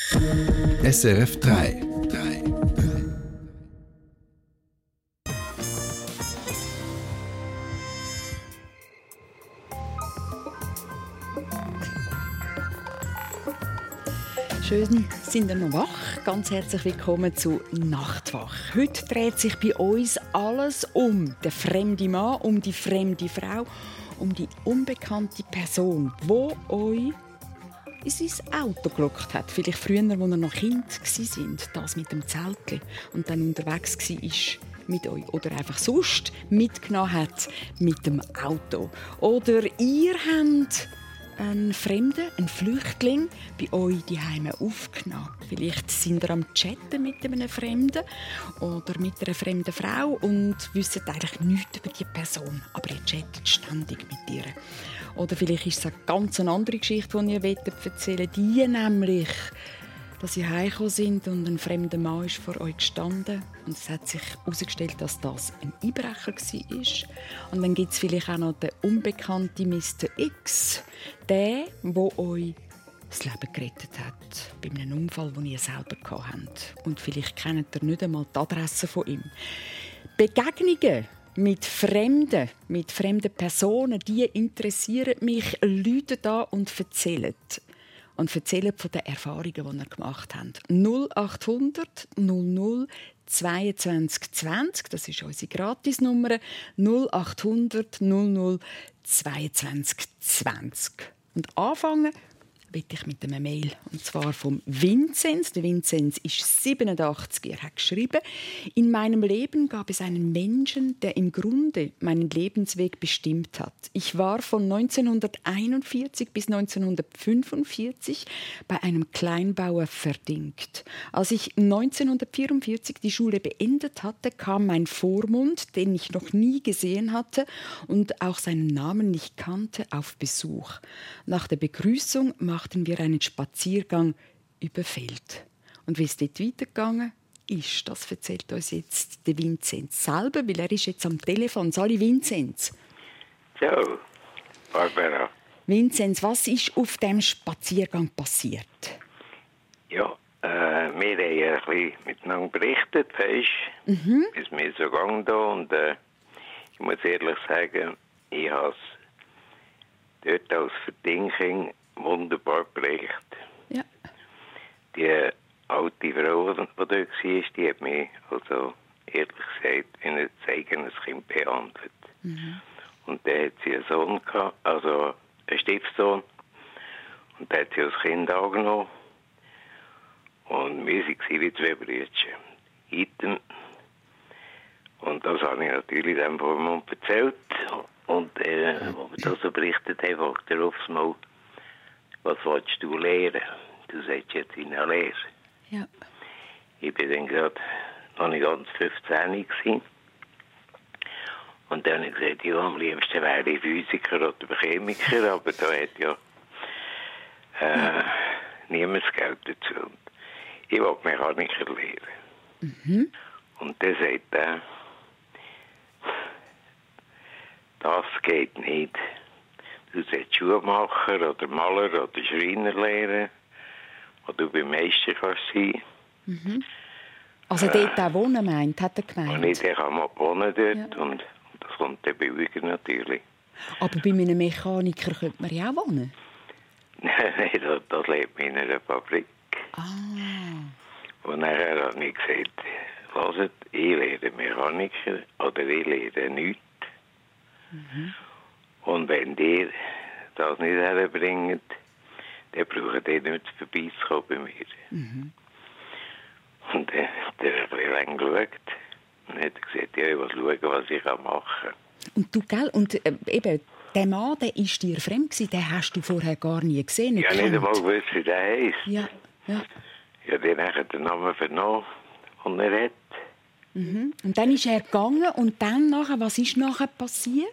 SRF 3. Schön, sind ihr noch wach? Ganz herzlich willkommen zu Nachtwach. Heute dreht sich bei uns alles um den fremden Mann, um die fremde Frau, um die unbekannte Person, die euch in sein Auto gelockt hat. Vielleicht früher, als ihr noch Kind waren, das mit dem Zeltchen und dann unterwegs war mit euch. Oder einfach sonst mitgenommen hat mit dem Auto. Oder ihr habt einen Fremden, einen Flüchtling, bei euch die Heime aufgenommen. Vielleicht sind ihr am Chatten mit einem Fremden oder mit einer fremden Frau und wisst eigentlich nichts über die Person, aber ihr chattet ständig mit ihr. Oder vielleicht ist es eine ganz andere Geschichte, die ihr erzählen wollt. Die nämlich, dass sie heimgekommen sind und ein fremder Mann ist vor euch gestanden. Und es hat sich herausgestellt, dass das ein Einbrecher war. Und dann gibt es vielleicht auch noch den unbekannten Mr. X, der euch das Leben gerettet hat. Bei einem Unfall, den ihr selber hattet. Und vielleicht kennt ihr nicht einmal die Adresse von ihm. Begegnungen mit fremden Personen, die interessieren mich. Leute da und erzählen. Und erzählen von den Erfahrungen, die ihr gemacht habt. 0800 00 22 20, das ist unsere Gratisnummer. 0800 00 22 20. Und anfangen will ich mit einem Mail, und zwar vom Vinzenz. Der Vinzenz ist 87. Er hat geschrieben: In meinem Leben gab es einen Menschen, der im Grunde meinen Lebensweg bestimmt hat. Ich war von 1941 bis 1945 bei einem Kleinbauer verdingt. Als ich 1944 die Schule beendet hatte, kam mein Vormund, den ich noch nie gesehen hatte und auch seinen Namen nicht kannte, auf Besuch. Nach der Begrüßung machten wir einen Spaziergang über Feld. Und wie es dort weitergegangen ist, das erzählt uns jetzt der Vinzenz selber, weil er ist jetzt am Telefon. Sali Vinzenz. Ciao, Barbara. Vinzenz, was ist auf diesem Spaziergang passiert? Ja, wir haben ein bisschen miteinander berichtet, weißt du, wie es mir so ging da. Und ich muss ehrlich sagen, ich habe es dort als Verdinking wunderbar berichtet. Ja. Die alte Frau, die dort war, die hat mich, also ehrlich gesagt, wie ein eigenes Kind behandelt. Und dann hat sie einen Sohn gehabt, also einen Stiefsohn. Und den hat sie als Kind angenommen. Und wir waren wie zwei Brüder. Item. Und das habe ich natürlich dem Vormund erzählt. Und als wir das so berichtet haben, fragt er aufs Mal: Was willst du lernen? Du sagst jetzt in der Lehre. Ja. Ich bin dann gerade noch nicht ganz 15 gewesen. Und dann habe ich gesagt, ja, am liebsten wäre ich Physiker oder Chemiker, aber da hat ja niemand das Geld dazu. Und ich wollte Mechaniker lernen. Und dann sagt er, das geht nicht. Du sollst Schuhmacher oder Maler oder Schreiner lernen, wo du beim Meister kannst sein. Also dort auch wohnen meint, hat er gemeint? Und ich kann mal wohnen dort, ja. Und das kommt dann billiger natürlich. Aber bei einem Mechaniker könnte man ja auch wohnen? Nein, das lebt man in einer Fabrik. Und nachher habe ich gesagt, hört, ich lerne Mechaniker oder ich lerne nichts. Und wenn ihr das nicht herbringt, dann braucht ihr nicht vorbeizukommen bei mir. Und dann hat er ein bisschen lang geschaut und hat gesagt, ja, ich will schauen, was ich machen kann. Und du, gell? Und eben, der Mann, der war dir fremd gewesen, den hast du vorher gar nie gesehen. Ich habe nicht einmal gewusst, wie der heisst. Ja. Ich habe dann den Namen vernommen, den er hat. Und dann ist er gegangen und dann nachher, was ist nachher passiert?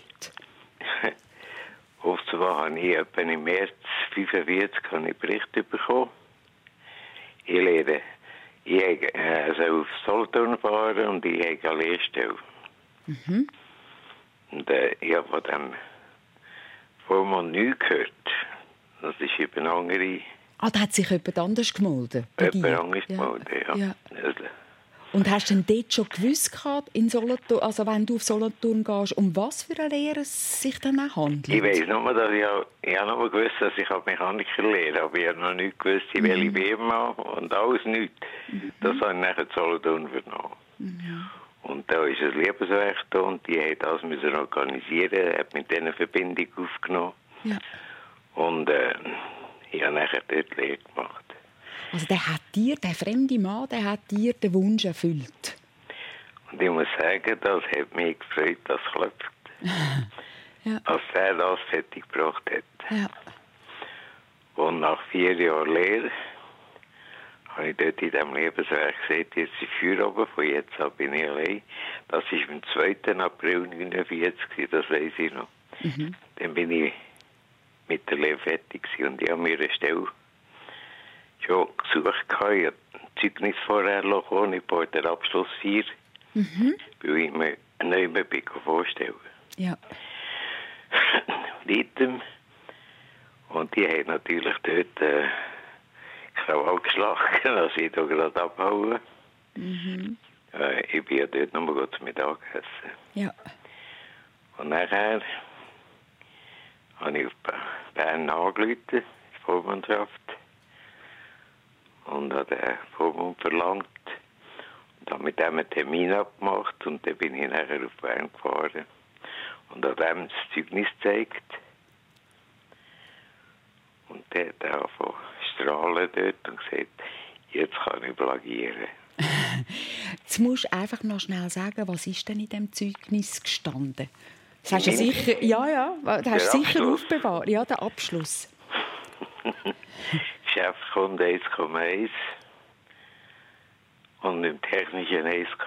Offenbar habe ich etwa im März 1945 Bericht bekommen. Ich soll auf Solothurn fahren und ich habe eine Lehrstelle. Und ich habe von dem Vormann nichts gehört. Das ist eben eine andere Ah, da hat sich jemand anders gemolden? Jemand anders gemolden, ja. Und hast du denn dort schon gewusst, in Solothurn, also wenn du auf Solothurn gehst, um was für eine Lehre es sich dann auch handelt? Ich weiss nur, dass ich habe nur gewusst, dass ich Mechaniker lehre, aber ich habe noch nicht gewusst, in welche Firma und alles nichts. Das habe ich nachher in Solothurn vernommen. Und da ist ein Lebenswerk da und die hat das müssen organisieren, hat mit denen Verbindung aufgenommen. Ja. Und ich habe nachher dort Lehre gemacht. Also der fremde Mann, der hat dir den Wunsch erfüllt? Und ich muss sagen, das hat mich gefreut, das klopft. Ja. Als er das fertig gebracht hat. Ja. Und nach 4 Jahren Lehre habe ich dort in diesem Lebenswerk gesehen, jetzt ist Feierabend, von jetzt an bin ich allein. Das war am 2. April 1949, das weiss ich noch. Dann bin ich mit der Lehre fertig und ich habe mir eine Stelle schon gesucht. Ich habe ein Zeugnis vorher bekommen, ich brauche den Abschluss 4, weil ich mir einen neuen vorstellen. Ja. Item. Und die haben natürlich dort Krawall geschlagen, als ich da gerade abhauen. Ich bin ja dort noch mal zum Mittagessen. Ja. Und nachher habe ich auf Bern angerufen, die Vormundschaft. Und habe den Vormund verlangt. Und habe mit dem einen Termin abgemacht. Und dann bin ich nachher auf Bern gefahren. Und habe dem das Zeugnis gezeigt. Und der hat angefangen zu strahlen dort und gesagt, jetzt kann ich plagieren. Jetzt musst du einfach noch schnell sagen, was ist denn in diesem Zeugnis gestanden? Das hast du sicher, das hast du sicher aufbewahrt. Ja, der Abschluss. Geschäftskunde 1,1 und im Technischen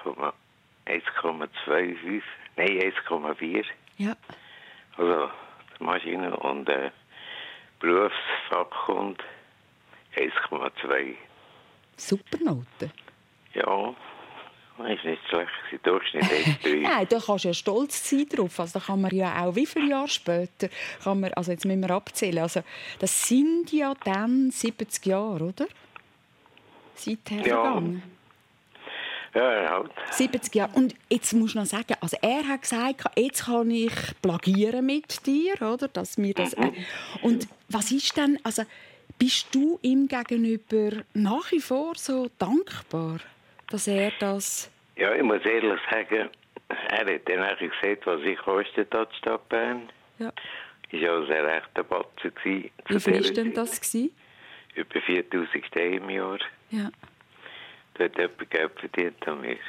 1,25, nein 1,4. Ja. Also die Maschine und Berufsfachkunde 1,2. Super Note. Ja, das ist nicht schlecht. Durchschnitt 1,3. Nein, da kannst du ja stolz sein drauf. Also, da kann man ja auch, wie viele Jahre später, also jetzt müssen wir abzählen, also, das sind ja dann 70 Jahre, oder? Seither vergangen. Ja, halt. 70 Jahre. Und jetzt musst du noch sagen, also er hat gesagt, jetzt kann ich plagieren mit dir, oder? Dass mir das, und was ist denn, also bist du ihm gegenüber nach wie vor so dankbar, dass er das... Ja, ich muss ehrlich sagen, er hat dann eigentlich gesagt, was ich kostet hat, die Stadt Bern. Ja. Das war also ein rechter Batzen. Wie viel war denn das? Über 4'000 Steine im Jahr. Ja. Da hat jemand Geld verdient an mir.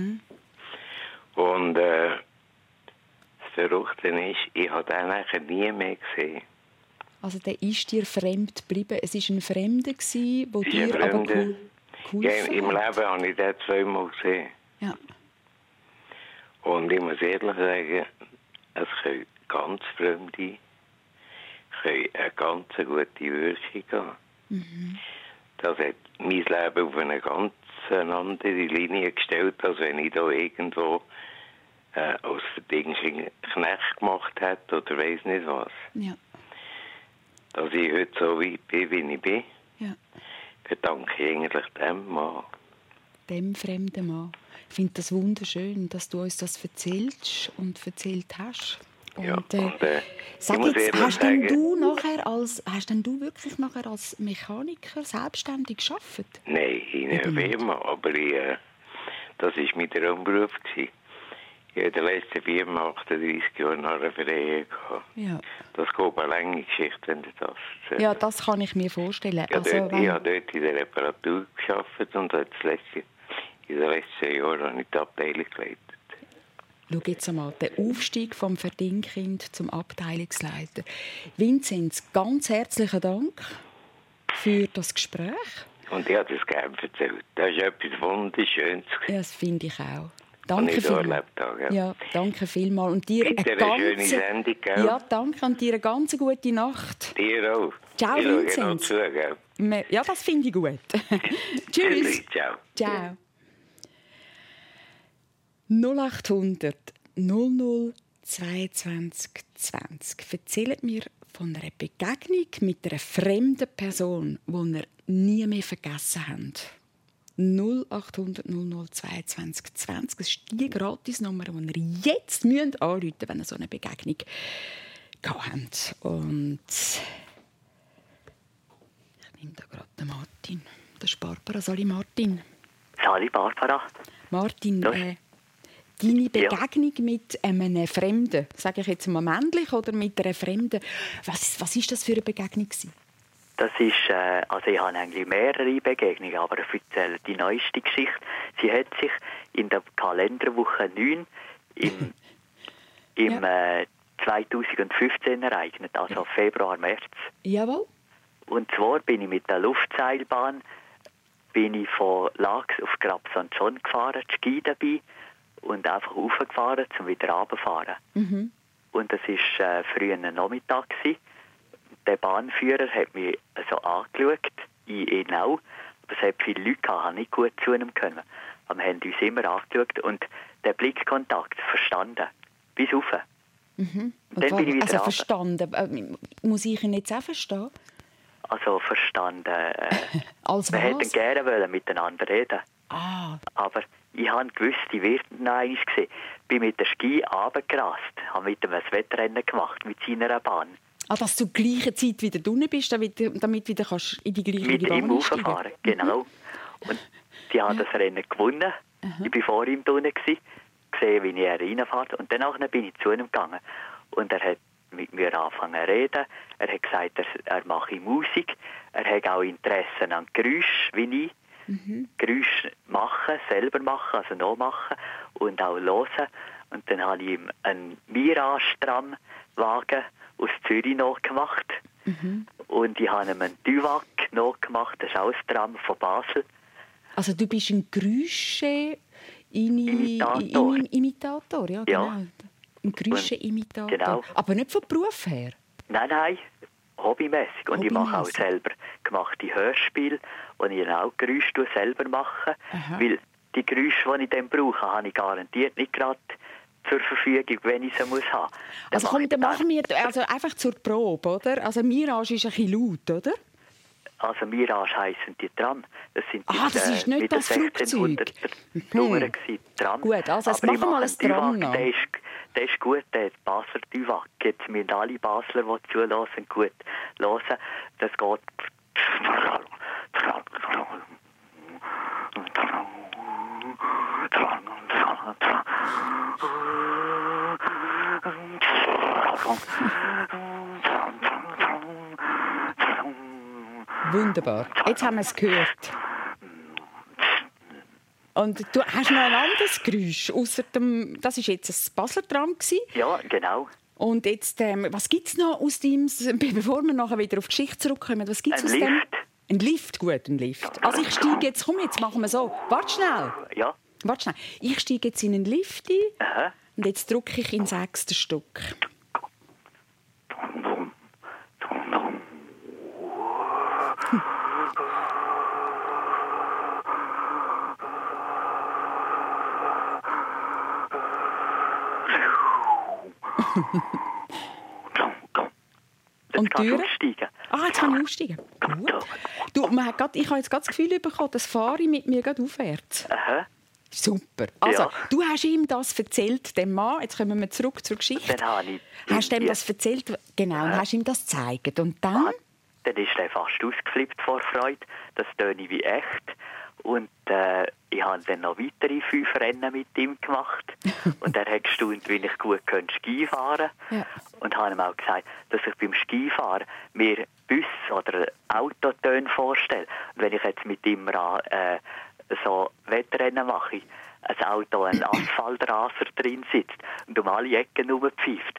Und das Verrückte ist, ich habe den eigentlich nie mehr gesehen. Also der ist dir fremd geblieben. Es war ein Fremder, der dir aber geholfen ja, im Leben habe ich den 2-mal gesehen. Ja. Und ich muss ehrlich sagen, es können ganz Fremde können eine ganz gute Wirkung haben. Das hat mein Leben auf eine ganz andere Linie gestellt, als wenn ich da irgendwo als Verdinglichen Knecht gemacht hätte oder weiss nicht was. Ja. Dass ich heute so weit bin, wie ich bin, Ja. verdanke ich eigentlich dem Mann. Dem fremden Mann. Ich finde das wunderschön, dass du uns das erzählst und erzählt hast. Und, Ja, sag jetzt, hast denn du wirklich nachher als Mechaniker selbstständig gearbeitet? Nein, in einer Firma, aber das war mein Traumberuf. Ich habe in der letzten Firma 38 Jahre nach einer Verleihung gehabt. Ja. Das geht eine lange Geschichte, wenn du das erzählst. Ja, das kann ich mir vorstellen. Ja, also, ich habe dort in der Reparatur gearbeitet und in den letzten Jahren habe ich die Abteilung geleitet. Schau jetzt einmal, der Aufstieg vom Verdingkind zum Abteilungsleiter. Vinzenz, ganz herzlichen Dank für das Gespräch. Und ich habe das gerne erzählt. Das ist etwas Wunderschönes. Ja, das finde ich auch. Danke vielmals. Ja, danke vielmals. Und dir eine schöne Sendung, gell? Ja, danke und dir eine ganz gute Nacht. Dir auch. Ciao, ich Vinzenz. Zu, gell? Ja, das finde ich gut. Tschüss. Ciao. Ciao. 0800 00 22 20. Erzählt mir von einer Begegnung mit einer fremden Person, die ihr nie mehr vergessen habt. 0800 0022 20. Das ist die Gratisnummer, die ihr jetzt anrufen müsst, wenn ihr so eine Begegnung habt. Und ich nehme da gerade den Martin. Das ist Barbara. Sali Martin. Sali Barbara. Martin, deine Begegnung mit einem Fremden, sage ich jetzt mal männlich oder mit einer Fremden, was ist das für eine Begegnung gewesen? Das ist, also ich habe eigentlich mehrere Begegnungen, aber ich erzähle die neueste Geschichte. Sie hat sich in der Kalenderwoche 9 im 2015 ereignet, also Februar, März. Jawohl. Und zwar bin ich mit der Luftseilbahn von Lax auf Grab St. John gefahren, die Ski dabei und einfach raufgefahren, um wieder runterzufahren. Mhm. Und das war früh am Nachmittag gewesen. Der Bahnführer hat mich so angeschaut, ich ihn auch. Aber es hat viele Leute gehabt, habe nicht gut zu ihm können. Aber wir haben uns immer angeschaut und den Blickkontakt verstanden. Bis rauf. Mhm. Und dann bin ich wieder verstanden. Muss ich ihn jetzt auch verstehen? Also verstanden. Als wir was? hätten gerne miteinander reden. Ah. Aber ich habe gewusst, ich werde ihn einmal sehen. Ich bin mit der Ski runtergerast, habe mit ihm ein Wettrennen gemacht, mit seiner Bahn. Ah, dass du zur gleichen Zeit wieder unten bist, damit du wieder in die gleiche mit Bahn ihm rauffahren, genau. Und die haben das Rennen gewonnen. Ich war vor ihm unten, gesehen, wie er reinfährt. Und danach bin ich zu ihm gegangen. Und er hat mit mir angefangen zu reden. Er hat gesagt, er mache Musik. Er hat auch Interesse an Geräusch, wie ich. Geräusche machen, selber machen, also nachmachen und auch hören. Und dann habe ich ihm einen Mirage-Tramwagen aus Zürich nachgemacht. Und ich habe ihm einen Duvac nachgemacht, das ist auch ein Tram von Basel. Also du bist ein Geräusche-Imitator, ja, genau. Ja. Ein Geräusche-Imitator. Genau. Aber nicht von Beruf her? Nein, hobbymäßig. Und ich mache auch selber gemachte Hörspiele, wo ich auch Geräusche selber mache. Aha. Weil die Geräusche, die ich dann brauche, habe ich garantiert nicht gerade zur Verfügung, wenn ich sie haben muss. Also komm, dann machen wir einfach zur Probe, oder? Also Mirage ist ein bisschen laut, oder? Also Mirage heissen die Tram. Das sind die, das ist nicht das Flugzeug. Nummern Tram. Gut, also jetzt machen wir mal ein Tram noch. Der ist gut, der Basler Duvac. Jetzt müssen alle Basler, die zulassen, gut hören. Das geht... Wunderbar. Jetzt haben wir es gehört. Und du hast noch ein anderes Geräusch, ausser dem, das war jetzt ein Basler Tram. Ja, genau. Und jetzt, was gibt es noch aus deinem, bevor wir nachher wieder auf die Geschichte zurückkommen, was gibt es aus dem? Ein Lift, gut, ein Lift. Also ich steige jetzt, komm, jetzt machen wir so. Warte schnell. Ja. Warte schnell. Ich steige jetzt in einen Lift ein. Aha. Und jetzt drücke ich in 6. Stock. Und die Türen? Jetzt kann ich aussteigen. Gut. Du, ich habe jetzt das Gefühl bekommen, das fahre ich mit mir aufwärts. Aha. Super. Also, du hast ihm das erzählt, dem Mann. Jetzt kommen wir zurück zur Geschichte. Dann habe ich hast du ihm das erzählt? Genau, und hast ihm das gezeigt. Und dann? Dann ist er fast ausgeflippt vor Freude. Das töne wie echt. Und ich habe dann noch weitere 5 Rennen mit ihm gemacht. Und er hat gestaunt, wie ich gut Ski fahren kann. Ja. Und habe ihm auch gesagt, dass ich beim Skifahren mir Bus oder Autotöne vorstelle. Und wenn ich jetzt mit ihm so Wettrennen mache, ein Auto, ein Asphaltraser drin sitzt und um alle Ecken herumpfeift.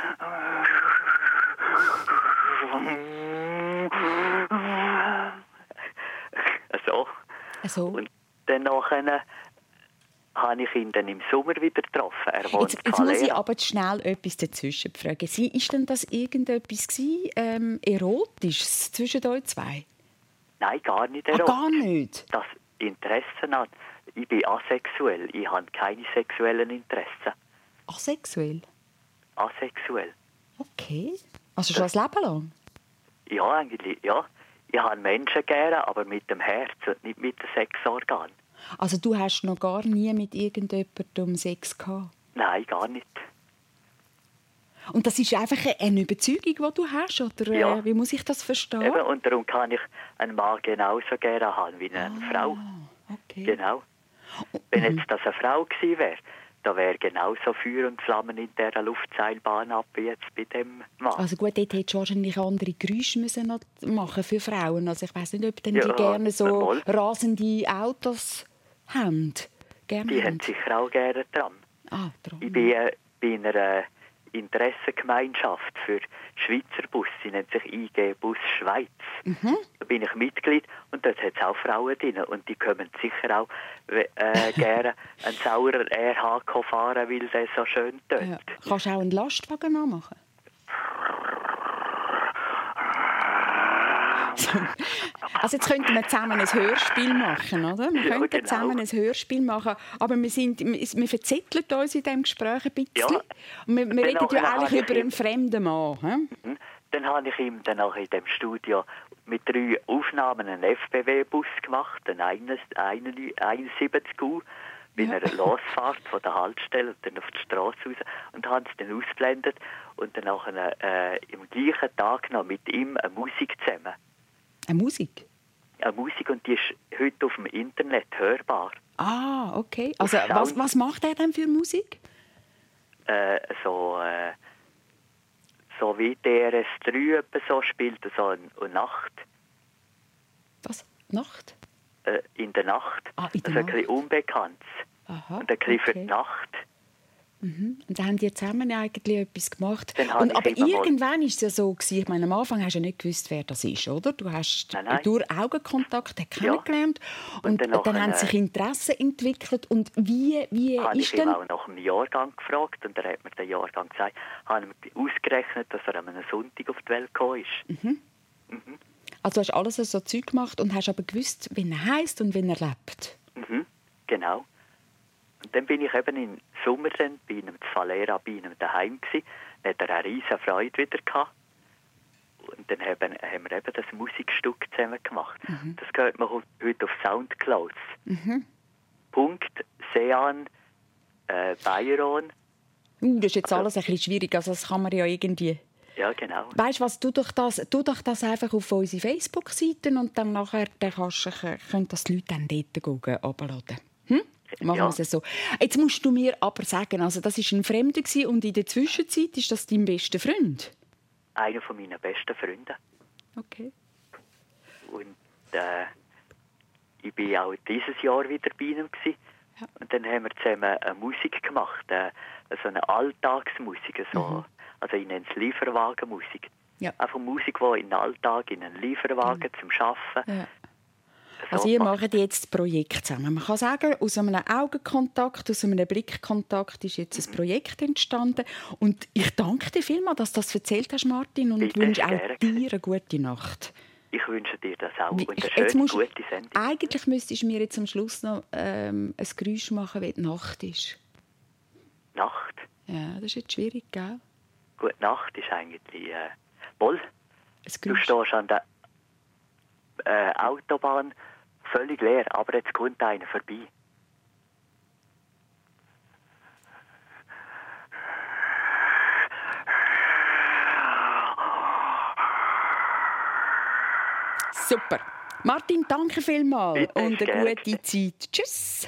So. Und dann nachher habe ich ihn dann im Sommer wieder getroffen. Jetzt muss ich aber schnell etwas dazwischen fragen. Ist denn das irgendetwas Erotisches zwischen euch zwei? Nein, gar nicht erotisch. Gar nicht? Das Interesse an... Ich bin asexuell. Ich habe keine sexuellen Interessen. Asexuell? Asexuell. Okay. Also schon das Leben lang? Ja, eigentlich, ja. Ich habe Menschen gerne, aber mit dem Herz und nicht mit dem Sexorgan. Also du hast noch gar nie mit irgendjemandem Sex gehabt? Nein, gar nicht. Und das ist einfach eine Überzeugung, die du hast? Oder Ja. wie muss ich das verstehen? Eben, und darum kann ich einen Mann genauso gerne haben wie eine Frau. Okay. Genau. Wenn jetzt das eine Frau gewesen wäre, da wäre genauso Feuer und Flammen in dieser Luftseilbahn ab wie jetzt bei dem Mann. Also gut, dort hättest du wahrscheinlich andere Geräusche müssen noch machen für Frauen. Also ich weiss nicht, ob denn Ja, die gerne so mal. rasende Autos haben. Gerne Die haben. haben sicher auch gerne dran. Ah, drum. Ich bin bei einer Interessengemeinschaft für Schweizer Bus. Sie nennt sich IG Bus Schweiz. Da bin ich Mitglied und dort hat es auch Frauen drin. Und die kommen sicher auch gerne einen sauren RH fahren, weil der so schön tönt. Ja. Kannst du auch einen Lastwagen nachmachen? Also jetzt könnten wir zusammen ein Hörspiel machen, oder? Wir Ja, könnten genau. zusammen ein Hörspiel machen, aber wir verzetteln uns in diesem Gespräch ein bisschen. Ja. Und wir reden ja nachher eigentlich habe ich über einen fremden Mann. He? Dann habe ich ihm dann auch in dem Studio mit 3 Aufnahmen einen FBW-Bus gemacht, einen 71U, bei einer Losfahrt von der Haltestelle und dann auf die Straße raus und haben es dann ausgeblendet und dann auch im gleichen Tag noch mit ihm eine Musik zusammen. Eine Musik? Eine Musik und die ist heute auf dem Internet hörbar. Ah, okay. Also Sound. was macht er denn für Musik? So wie DRS3 etwa so spielt, so eine Nacht. Was? Nacht? In der Nacht. Ah, in der also ein Nacht. bisschen unbekannt. Aha, Und ein bisschen für okay. die Nacht. Und dann haben die zusammen eigentlich etwas gemacht. Dann habe ich Aber immer mal- irgendwann war es ja so gewesen, ich meine, am Anfang hast du ja nicht gewusst, wer das ist, oder? Du hast Nein. durch Augenkontakt kennengelernt Und und dann dann nachher, haben sich Interessen entwickelt. Und wie Habe ich ist ihm denn... auch nach dem Jahrgang gefragt und er hat mir den Jahrgang gesagt. Habe ihm ausgerechnet, dass er an einem Sonntag auf die Welt gekommen ist. Also du hast alles so Zeug gemacht und hast aber gewusst, wie er heisst und wie er lebt. Genau. Und dann bin ich eben im Sommer dann bei einem zu Valera, bei einem daheim gsi. Dann hat er eine riesige Freude wieder gehabt. Und dann haben wir eben das Musikstück zusammen gemacht. Das hört man heute auf Soundcloud. Sean Bayron. Das ist jetzt alles ein bisschen schwierig, also das kann man ja irgendwie... Ja, genau. Weißt du was, tu doch das einfach auf unsere Facebook-Seite und dann nachher können das die Leute dann dort runterladen. Machen wir es so. Jetzt musst du mir aber sagen, also das war ein Fremder gewesen, und in der Zwischenzeit ist das dein bester Freund? Einer von meinen besten Freunden. Okay. Und ich bin auch dieses Jahr wieder bei ihm gewesen. Ja. Und dann haben wir zusammen eine Musik gemacht, so eine Alltagsmusik, so, also ich nenne es Lieferwagenmusik. Ja. Einfach Musik, die in den Alltag, in einen Lieferwagen zum Arbeiten. Ja. So Also ihr macht. macht jetzt das Projekt zusammen. Man kann sagen, aus einem Augenkontakt, aus einem Blickkontakt ist jetzt ein Projekt entstanden. Und ich danke dir vielmals, dass du das erzählt hast, Martin, und Bitte, wünsche auch gerne. dir eine gute Nacht. Ich wünsche dir das auch und eine Jetzt schöne, musst- gute Sendung. Eigentlich müsstest du mir jetzt am Schluss noch ein Geräusch machen, wie die Nacht ist. Nacht. Ja, das ist jetzt schwierig, gell? Gute Nacht ist eigentlich wohl. Ein Du Geräusch. stehst an der Autobahn völlig leer, aber jetzt kommt einer vorbei. Super. Martin, danke vielmals Bitte, und eine gerne. gute Zeit. Tschüss.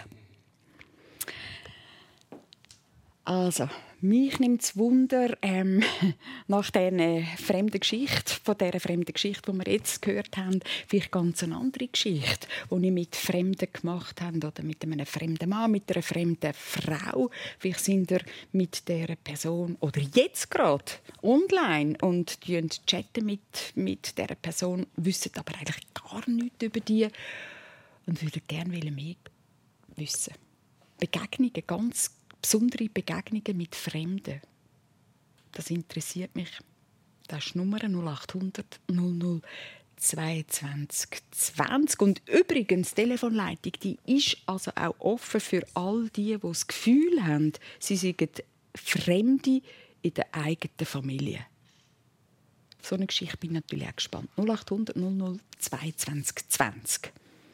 Also, mich nimmt es Wunder, nach dieser fremden Geschichte, von dieser fremden Geschichte, die wir jetzt gehört haben, vielleicht ganz eine andere Geschichte, die ich mit Fremden gemacht habe, oder mit einem fremden Mann, mit einer fremden Frau. Vielleicht sind ihr mit dieser Person, oder jetzt gerade, online und chatten mit dieser Person, wissen aber eigentlich gar nichts über die und würden gerne mehr wissen. Begegnungen, ganz besondere Begegnungen mit Fremden. Das interessiert mich. Das ist die Nummer 0800 00 22 20. Und übrigens, die Telefonleitung, die ist also auch offen für all die das Gefühl haben, sie seien Fremde in der eigenen Familie. so eine Geschichte bin ich natürlich auch gespannt. 0800 00 22 20.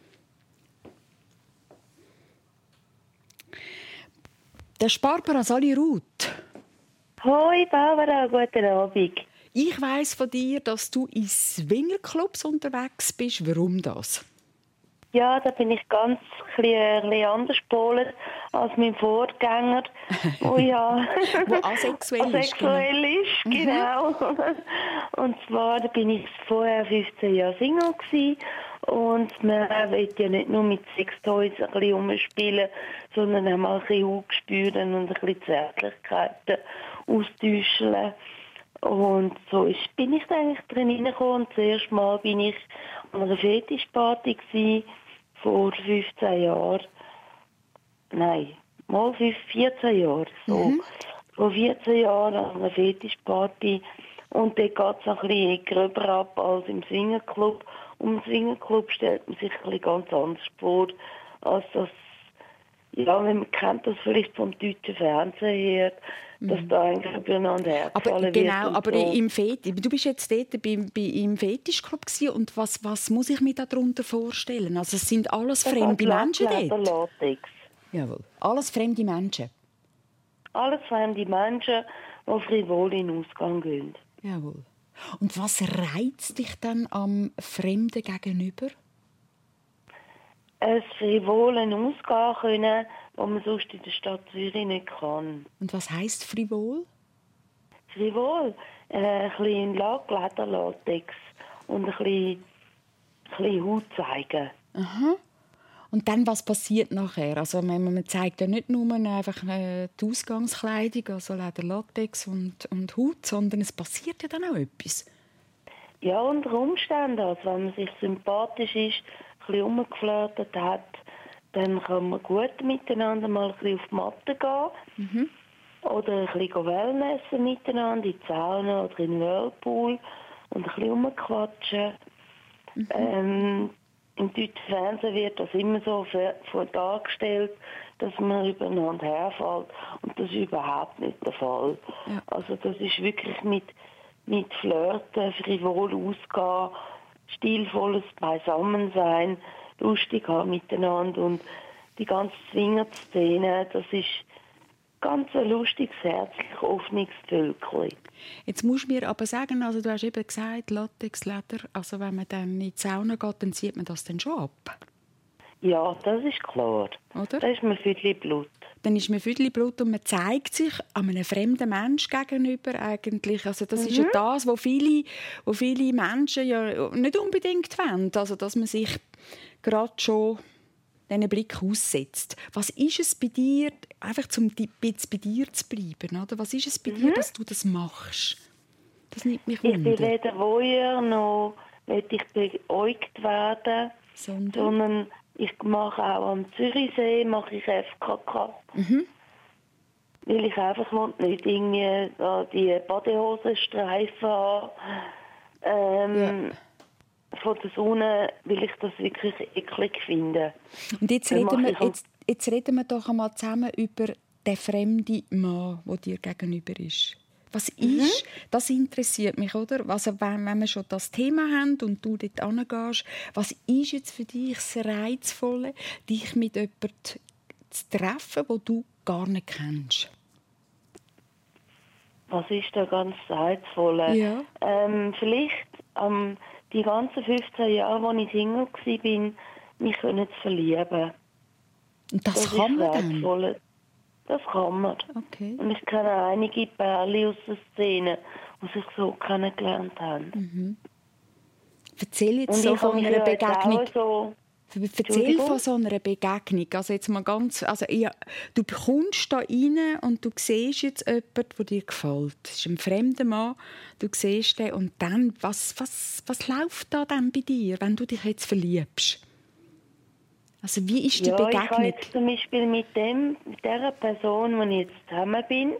Der Barbara Sali-Ruth. Hoi Barbara, guten Abend. Ich weiss von dir, dass du in Swingerclubs unterwegs bist. Warum das? Ja, da bin ich ganz ein bisschen anders gepolt als mein Vorgänger, wo ja Wo asexuell ist. Genau. Und zwar da bin ich vorher 15 Jahre Single gewesen. Und man will ja nicht nur mit Sextoys ein bisschen rumspielen, sondern auch mal ein bisschen Hautgespüren und ein bisschen Zärtlichkeiten austauschen. Und so bin ich da eigentlich drin reingekommen. Das erste Mal bin ich an einer Fetischparty gewesen, vor 15 Jahren. Nein, mal 14 Jahre. So. Vor 14 Jahren an einer Fetischparty. Und dort geht es ein bisschen gröber ab als im Swingerclub. Und im Swingerclub stellt man sich ein bisschen ganz anders vor, als das, ja, man kennt das vielleicht vom deutschen Fernsehen her, dass da eigentlich übereinander hergefallen wird. Genau, aber so. im du bist jetzt dort im Fetischclub gewesen, und was muss ich mir darunter vorstellen? Also es sind alles fremde Menschen dort? Latex. Jawohl. Alles fremde Menschen? Alles fremde Menschen, die frivol in den Ausgang gehen. Jawohl. Und was reizt dich dann am Fremden gegenüber? Ein frivolen Ausgehen können, was man sonst in der Stadt Zürich nicht kann. Und was heisst frivol? Frivol? Ein bisschen Lederlatex und ein bisschen Haut zeigen. Aha. Und dann, was passiert nachher? Also man zeigt ja nicht nur einfach die Ausgangskleidung, also Lederlatex und Haut, sondern es passiert ja dann auch etwas. Ja, unter Umständen, also wenn man sich sympathisch ist, ein bisschen rumgeflirtet hat, dann kann man gut miteinander mal ein bisschen auf die Matte gehen. Oder ein bisschen Wellnessen miteinander, in die Sauna oder in den Whirlpool und ein bisschen rumquatschen. Im deutschen Fernsehen wird das immer so dargestellt, dass man übereinander herfällt. Und das ist überhaupt nicht der Fall. Ja. Also das ist wirklich mit Flirten, frivol ausgehen, stilvolles Beisammensein, lustig haben miteinander. Und die ganze Swingerszene, das ist ganz ein lustiges, herzlich offenes Völkchen. Jetzt musst du mir aber sagen, also du hast eben gesagt, Latex, Leder, also wenn man dann in die Sauna geht, dann zieht man das dann schon ab? Ja, das ist klar. Oder? Da ist man Viertel Blut. Dann ist man Viertel Blut und man zeigt sich einem fremden Menschen gegenüber eigentlich. Also das ist ja das, wo viele Menschen ja nicht unbedingt wollen. Also dass man sich gerade schon diesen Blick aussetzt. Was ist es bei dir, einfach um jetzt bei dir zu bleiben, oder? Was ist es bei dir, dass du das machst? Das nimmt mich Ich wunder. bin weder Voyeur noch will ich beäugt werden, sondern ich mache auch am Zürichsee mache ich FKK. Weil ich einfach nicht irgendwie die Badehosenstreifen habe. Von der Sonne, weil ich das wirklich eklig finde. Und jetzt reden wir doch einmal zusammen über den fremden Mann, der dir gegenüber ist. Was ist, das interessiert mich, oder? Also wenn wir schon das Thema haben und du dort hingehst, was ist jetzt für dich das Reizvolle, dich mit jemandem zu treffen, den du gar nicht kennst? Was ist da ganz Reizvolle? Ja. Vielleicht die ganzen 15 Jahre, als ich Single war, mich zu verlieben. Und das kann man dann? Das kann man. Okay. Und ich kenne einige Pärchen aus der Szene, die sich so kennengelernt haben. Erzähl jetzt so von einer Begegnung. Erzähl von so einer Begegnung. Also jetzt mal ganz, du kommst da rein und du siehst jetzt jemanden, der dir gefällt. Das ist ein fremder Mann, du siehst den und dann, was läuft da dann bei dir, wenn du dich jetzt verliebst? Also wie ist die Begegnung? Ich habe jetzt zum Beispiel mit dieser Person, mit der ich jetzt zusammen bin,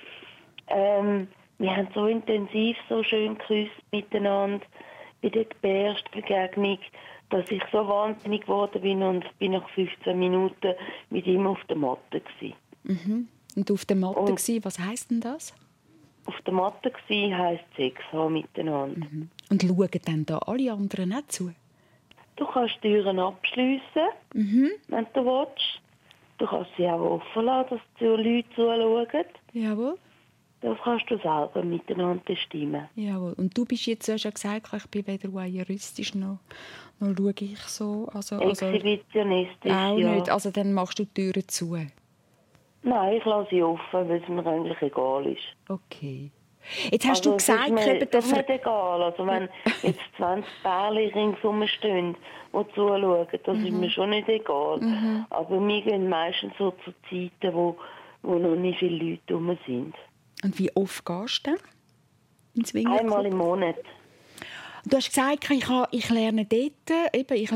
wir haben so intensiv, so schön geküsst miteinander bei der ersten Begegnung, dass ich so wahnsinnig geworden bin und bin nach 15 Minuten mit ihm auf der Matte gewesen. Und auf der Matte gewesen, was heisst denn das? auf der Matte gsi, heisst Sex haben miteinander. Und schauen dann da alle anderen auch zu? Du kannst die Türen abschliessen, wenn du willst. Du kannst sie auch offen lassen, dass die Leute zuschauen. Jawohl. Das kannst du selber miteinander bestimmen. Jawohl. Und du bist jetzt, du hast ja gesagt, ich bin weder voyeuristisch noch schaue ich so. Exhibitionistisch, auch ja. nicht. Also dann machst du die Türen zu. Nein, ich lasse sie offen, weil es mir eigentlich egal ist. Okay. Jetzt hast du gesagt, es ist mir nicht egal. Also wenn jetzt 20 Pärchen ringsum stehen, die zuschauen, das ist mir schon nicht egal. Aber wir gehen meistens so zu Zeiten, wo noch nicht viele Leute rum sind. Und wie oft gehst du dann ins Swingerclub? Einmal im Monat. Du hast gesagt, ich lerne dort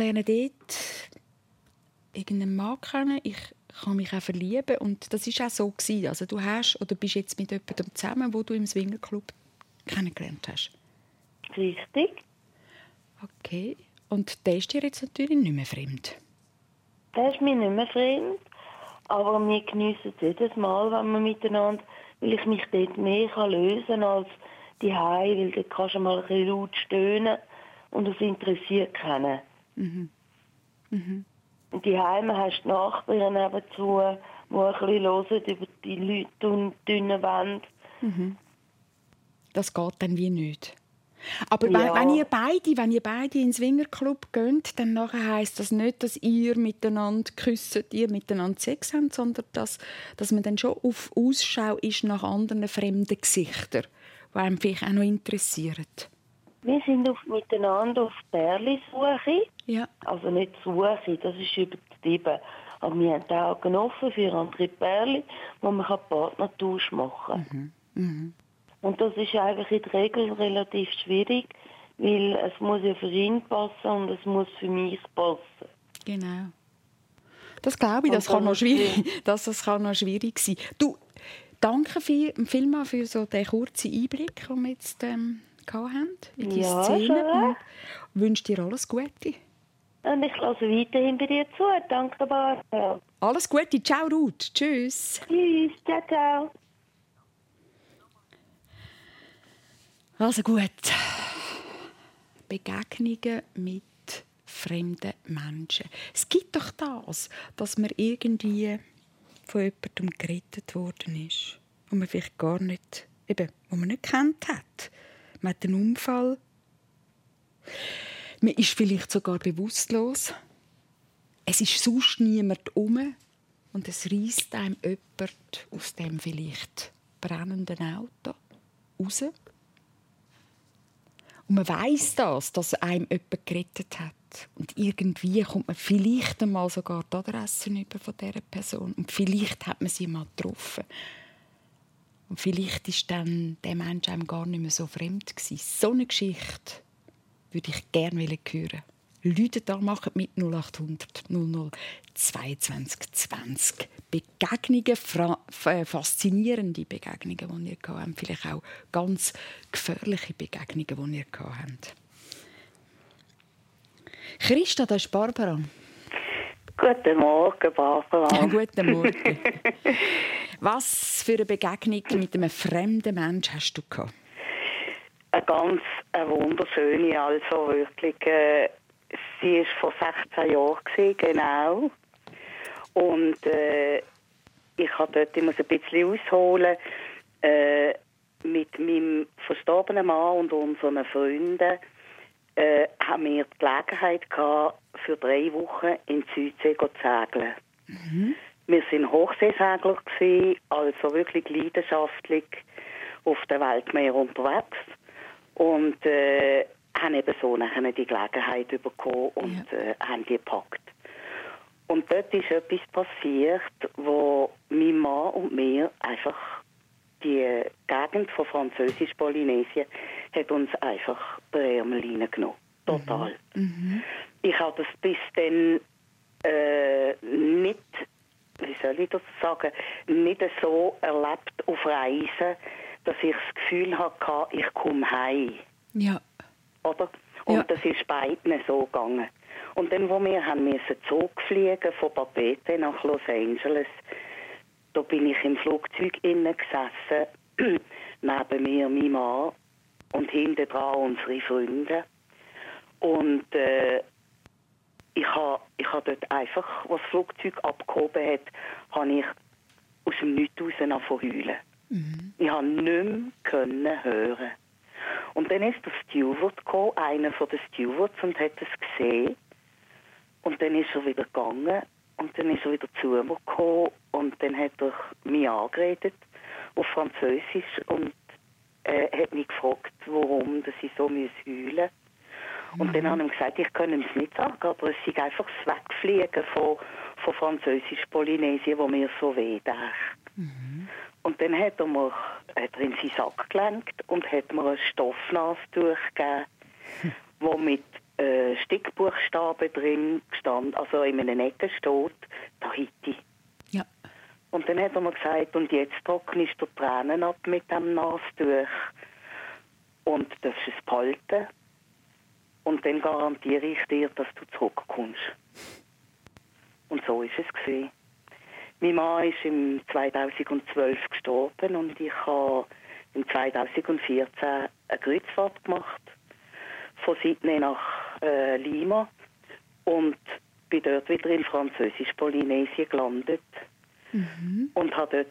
irgendeinen Mann kennen, ich kann mich auch verlieben. Und das war auch so gewesen. Also du bist jetzt mit jemandem zusammen, wo du im Swingerclub kennengelernt hast. Richtig. Okay. Und der ist dir jetzt natürlich nicht mehr fremd. Der ist mir nicht mehr fremd. Aber wir geniessen es jedes Mal, wenn wir miteinander, weil ich mich dort mehr lösen kann als die Hause, weil dort kannst du mal ein bisschen laut stöhnen und das interessiert keinen. Und die Heime hast die Nachbarn nebenzu, die ein bisschen hören über die Leute und dünnen Wände. Das geht dann wie nicht. Aber Ja. wenn ihr beide in den Swingerclub geht, dann heisst das nicht, dass ihr miteinander küsst, ihr miteinander Sex habt, sondern dass man dann schon auf Ausschau ist nach anderen fremden Gesichtern, die einem vielleicht auch noch interessieren. Wir sind miteinander auf Pärli-Suche. Ja. Also nicht Suche, das ist übertrieben. Aber wir haben die Augen offen für andere Pärli, wo man Partnertausch machen kann. Und das ist eigentlich in der Regel relativ schwierig, weil es muss ja für ihn passen und es muss für mich passen. Genau. Das glaube ich, das kann noch schwierig sein. Du, danke vielmals für so den kurzen Einblick, den wir jetzt hatten in die Szene. Und wünsche dir alles Gute. Und ich lasse weiterhin bei dir zu. Danke, Barbara. Alles Gute. Ciao, Ruth. Tschüss. Tschüss. Ciao, ciao. Also gut. Begegnungen mit fremden Menschen. Es gibt doch das, dass man irgendwie von jemandem gerettet worden ist, wo man vielleicht gar nicht, wo man nicht gekannt hat. Man hat einen Unfall. Man ist vielleicht sogar bewusstlos. Es ist sonst niemand um und es reisst einem jemand aus dem vielleicht brennenden Auto raus. Und man weiss dass einem jemand gerettet hat. Und irgendwie kommt man vielleicht einmal sogar die Adresse über von dieser Person. Und vielleicht hat man sie mal getroffen. Und vielleicht ist dann der Mensch einem gar nicht mehr so fremd gewesen. So eine Geschichte würde ich gerne hören. Leute da machen mit 0800 00 22 20. Begegnungen, faszinierende Begegnungen, die ihr gehabt habt. Vielleicht auch ganz gefährliche Begegnungen, die ihr gehabt habt. Christa, das ist Barbara. Guten Morgen, Barbara. Guten Morgen. Was für eine Begegnung mit einem fremden Menschen hast du gehabt? Eine wunderschöne, also wirklich. Sie war vor 16 Jahren, genau. Und ich habe dort, ich muss ein bisschen ausholen, mit meinem verstorbenen Mann und unseren Freunden haben wir die Gelegenheit gehabt, für 3 Wochen in die Südsee zu segeln. Wir waren Hochseesegler, also wirklich leidenschaftlich auf dem Weltmeer unterwegs. Und haben eben so nachher die Gelegenheit bekommen und haben die gepackt. Und dort ist etwas passiert, wo mein Mann und mir einfach die Gegend von Französisch-Polynesien hat uns einfach den Ärmel reingenommen. Total. Ich habe das bis dann nicht, wie soll ich das sagen, nicht so erlebt auf Reisen, dass ich das Gefühl hatte, ich komme heim. Ja. Oder? Und das ist beiden so gegangen. Und dann, wo wir mussten zurückfliegen von Papeete nach Los Angeles, da bin ich im Flugzeug innen gesessen, neben mir mein Mann und hinten dran unsere Freunde. Und ich habe dort einfach, was das Flugzeug abgehoben hat, habe ich aus dem Nichts raus heulen. Ich konnte nicht mehr hören. Und dann ist der Steward gekommen, einer von den Stewards, und hat es gesehen. Und dann ist er wieder gegangen und dann ist er wieder zu mir gekommen und dann hat er mich angeredet auf Französisch und hat mich gefragt, warum dass ich so heulen muss. Und dann habe ich ihm gesagt, ich kann ihm es nicht sagen, aber es sei einfach das Wegfliegen von Französisch-Polynesien, wo mir so weh tat. Und dann hat er in seinen Sack gelenkt und hat mir ein Stoffnastuch gegeben, wo mit Stickbuchstaben drin stand, also in einer Ecke steht, Tahiti. Ja. Und dann hat er mir gesagt, und jetzt trocknest du Tränen ab mit dem Nastuch und darfst es behalten. Und dann garantiere ich dir, dass du zurückkommst. Und so ist es gewesen. Mein Mann ist im 2012 gestorben und ich habe im 2014 eine Kreuzfahrt gemacht. Von Sydney nach Lima und bin dort wieder in Französisch-Polynesien gelandet. Und habe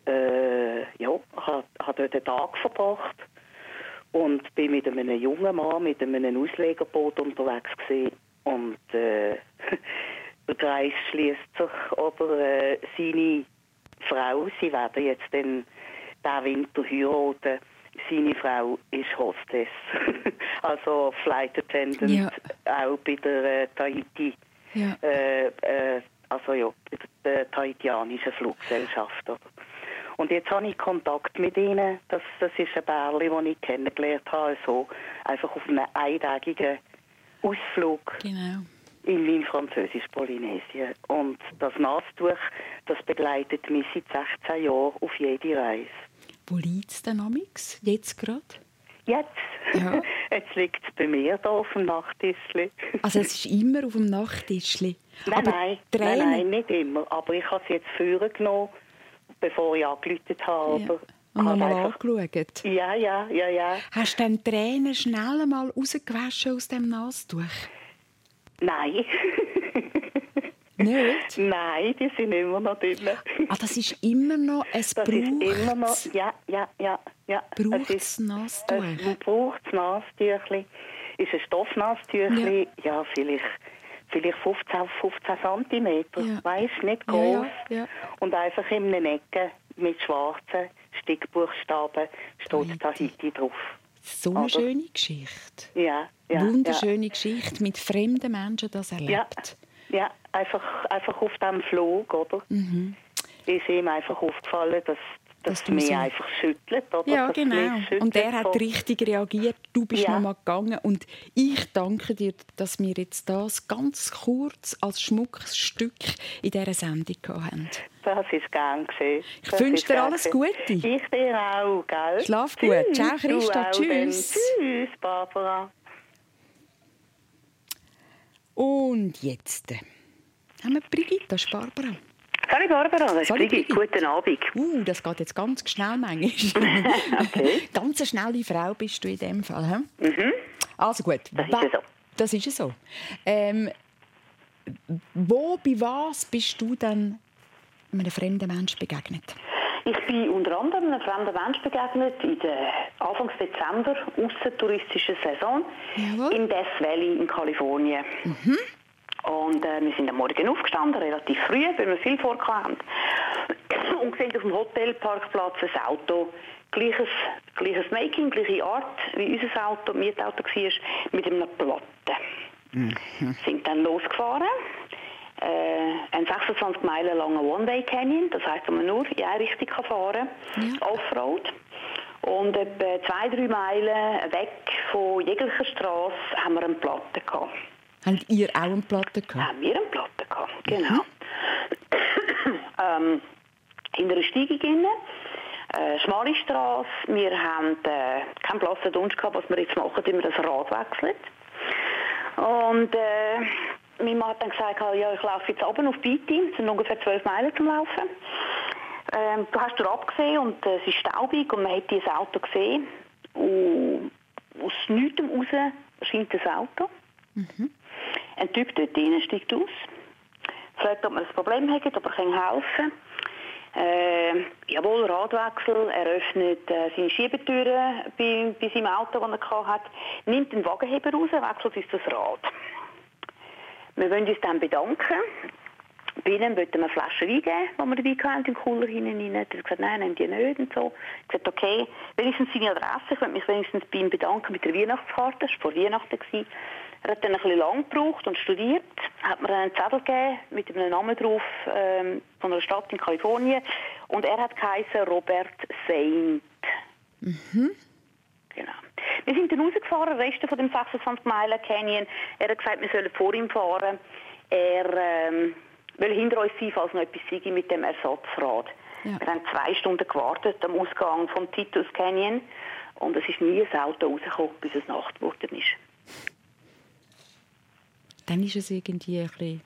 dort einen Tag verbracht und bin mit einem jungen Mann, mit einem Auslegerboot unterwegs gewesen. Und der Kreis schließt sich, oder seine Frau, sie werden jetzt den Winter heiraten. Seine Frau ist Hostess, also Flight Attendant, auch bei der Tahiti, bei der tahitianischen Fluggesellschaft. Oder? Und jetzt habe ich Kontakt mit ihnen. Das ist ein Bärli, den ich kennengelernt habe, so einfach auf einem eintägigen Ausflug in Französisch-Polynesien. Und das Nastuch, das begleitet mich seit 16 Jahren auf jede Reise. Wo liegt es denn amix? Jetzt gerade? Jetzt? Ja. Jetzt liegt es bei mir hier auf dem Nachttischli. Also es ist immer auf dem Nachttischli? Nein, nicht immer. Aber ich habe es jetzt früher genommen, bevor ich angerufen habe. Ja. Und nochmal angeschaut? Ja. Hast du dann Tränen schnell einmal rausgewaschen aus dem Nastuch? Nein. Nicht? Nein, die sind immer noch drin. Das ist immer noch ein Braucht. Immer noch, ja. Braucht es Nastuch? Es braucht das Nastüchli. Ist ein Stoffnastüchli, vielleicht 15 cm. Ja. Weißt, nicht groß. Ja. Und einfach in einer Ecke mit schwarzen Stickbuchstaben steht Tahiti drauf. So eine schöne Geschichte. Ja. Wunderschöne Geschichte, mit fremden Menschen das erlebt. Ja, einfach auf diesem Flug, oder? Ist ihm einfach aufgefallen, dass mich so einfach schüttelt. Oder? Ja, das genau. Und er hat richtig reagiert. Du bist noch mal gegangen. Und ich danke dir, dass wir jetzt das ganz kurz als Schmuckstück in dieser Sendung hatten. Das ist gern gesehen. Ich wünsche dir alles Gute. Ich dir auch, gell? Schlaf gut. Ciao, Christa. Tschüss. Tschüss, Barbara. Und jetzt haben wir Brigitte, das ist Barbara. Hallo Barbara, das ist Brigitte. Guten Abend. Das geht jetzt ganz schnell manchmal. Okay. Ganz eine schnelle Frau bist du in dem Fall. He? Also gut. Das ist ja so. Das ist ja so. Bei was bist du dann einem fremden Menschen begegnet? Ich bin unter anderem einem fremden Menschen begegnet in der Anfang Dezember, aussertouristischer Saison, in Death Valley in Kalifornien. Und wir sind am Morgen aufgestanden, relativ früh, weil wir viel vorhatten. Und sehen auf dem Hotelparkplatz ein Auto, gleiches Making, gleiche Art wie unser Auto, Mietauto war, mit einer Platte. Sind dann losgefahren. Ein 26 Meilen langer One-Way-Canyon, das heisst, dass man nur in eine Richtung fahren kann, Offroad. Und etwa 2-3 Meilen weg von jeglicher Straße haben wir eine Platte gehabt. Habt ihr auch eine Platte gehabt? Haben wir eine Platte gehabt, genau. In einer Steigung rein, schmale Straße, wir haben keinen blassen Dunst gehabt, was wir jetzt machen, wenn wir das Rad wechseln. Und mein Mann hat dann gesagt, ja, ich laufe jetzt runter auf Beatty, das sind ungefähr 12 Meilen zum Laufen. Du hast dort abgesehen und es ist staubig und man hat dieses Auto gesehen. Und aus nichts raus erscheint das Auto. Ein Typ dort drin steigt aus, fragt, ob man ein Problem hat, ob er helfen kann. Jawohl, Radwechsel, er öffnet seine Schiebetüren bei seinem Auto, das er hatte, nimmt den Wagenheber raus, wechselt uns das Rad. Wir wollen uns dann bedanken. Bei ihnen wollten wir eine Flasche Wein geben, die wir dabei hatten, im Cooler hinein. Er hat gesagt, nein, nehmen die nicht und so. Ich habe gesagt, okay, wenigstens seine Adresse, ich möchte mich wenigstens bei ihm bedanken mit der Weihnachtskarte, das war vor Weihnachten. Er hat dann ein bisschen lang gebraucht und studiert, hat mir einen Zettel gegeben mit einem Namen drauf von einer Stadt in Kalifornien und er hat geheißen Robert Saint. Genau. Wir sind dann rausgefahren, den Rest von dem 26 Meilen Canyon. Er hat gesagt, wir sollen vor ihm fahren. Er will hinter uns sein, falls noch etwas sei mit dem Ersatzrad. Ja. Wir haben 2 Stunden gewartet am Ausgang vom Titus Canyon und es ist nie ein Auto rausgekommen, bis es Nacht geworden ist. Dann ist es irgendwie ein bisschen...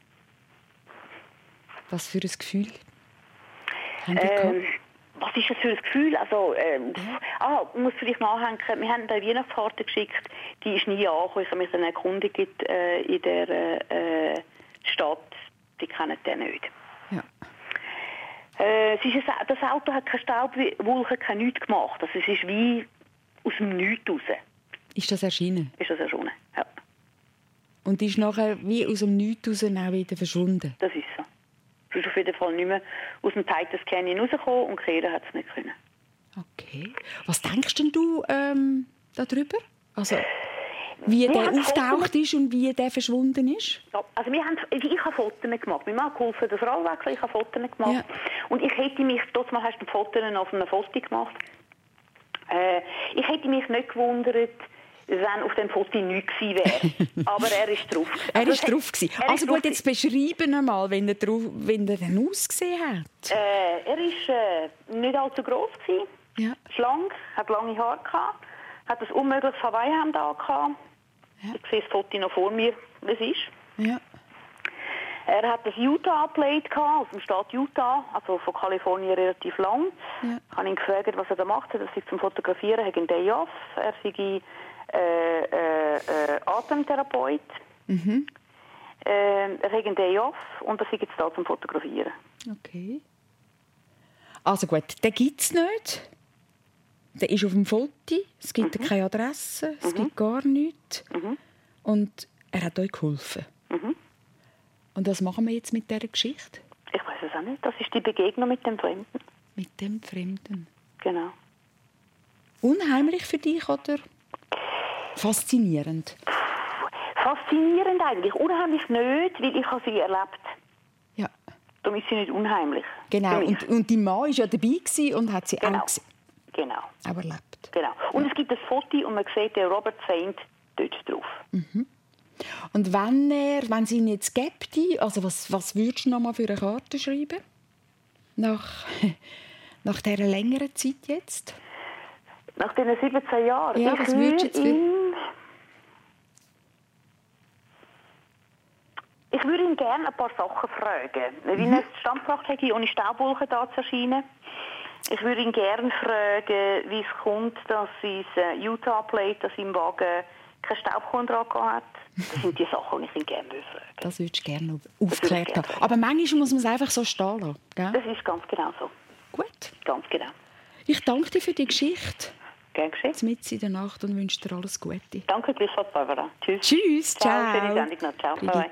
Was für ein Gefühl haben die gehabt? Was ist das für ein Gefühl? Also, ich muss vielleicht nachhängen, wir haben eine Weihnachtskarte geschickt, die ist nie angekommen. Ich habe mich dann erkundigt in der Stadt, die kennen den nicht. Ja. Das Auto hat keine Staubwolke, kein nichts gemacht. Also es ist wie aus dem Nichts raus. Ist das erschienen? Ist das erschienen, ja. Und ist nachher wie aus dem Nichts raus auch wieder verschwunden? Das ist so. Du bist auf jeden Fall nicht mehr aus dem Titus Canyon rausgekommen und kehren hat es nicht können. Okay. Was denkst denn du darüber? Also, wie der auftaucht ist und wie der verschwunden ist? Ja, also ich habe Fotos gemacht. Meine Mann hat geholfen, das Rad wechseln, ich habe Fotos gemacht. Ja. Und ich hätte mich, trotzdem hast du Fotos auf einem Foto gemacht, ich hätte mich nicht gewundert, wenn auf dem Foto nichts gewesen wäre. Aber er ist drauf. Er ist drauf gewesen. Also gut, jetzt beschreiben einmal, wenn er dann ausgesehen hat. Er war nicht allzu gross gewesen, schlank, hat lange Haare gehabt, hat ein unmögliches Hawaii-Hemd angehabt. Ja. Ich sehe das Foto noch vor mir, wie es ist. Ja. Er hat das Utah-Plate aus dem Staat Utah, also von Kalifornien relativ lang. Ja. Ich habe ihn gefragt, was er da macht. Er sei zum Fotografieren, hat einen Day off. Er sei Atemtherapeut. Er hat einen Day off und er sei jetzt da zum Fotografieren. Okay. Also gut, den gibt es nicht. Der ist auf dem Foto. Es gibt keine Adresse, es gibt gar nichts. Und er hat euch geholfen. Und was machen wir jetzt mit dieser Geschichte? Ich weiß es auch nicht. Das ist die Begegnung mit dem Fremden. Mit dem Fremden? Genau. Unheimlich für dich oder faszinierend? Faszinierend eigentlich. Unheimlich nicht, weil ich habe sie erlebt. Ja. Darum ist sie nicht unheimlich. Genau. Und dein Mann war ja dabei und hat sie auch gesehen. Genau. Auch erlebt. Genau. Und es gibt ein Foto und man sieht den Robert Saint dort drauf. Und wenn es ihn jetzt gäbe, also was würdest du noch mal für eine Karte schreiben? Nach dieser längeren Zeit jetzt? Nach diesen 17 Jahren? Ja, was würdest du jetzt Ich würde ihn gerne ein paar Sachen fragen. Wie er es standgebracht hat, ohne Staubwolken da zu erscheinen. Ich würde ihn gerne fragen, wie es kommt, dass sein Utah-Plate an seinem Wagen keinen Staubkorn dran hat. Das sind die Sachen, die ich ihn gerne fragen. Das würdest du gerne aufgeklärt haben. Aber manchmal muss man es einfach so stehen lassen. Gell? Das ist ganz genau so. Gut. Ganz genau. Ich danke dir für die Geschichte. Gern geschehen. Mitten in der Nacht und wünsche dir alles Gute. Danke, gleichfalls, Barbara. Tschüss. Tschüss. Ciao. Schöne Sendung noch. Ciao. Bye.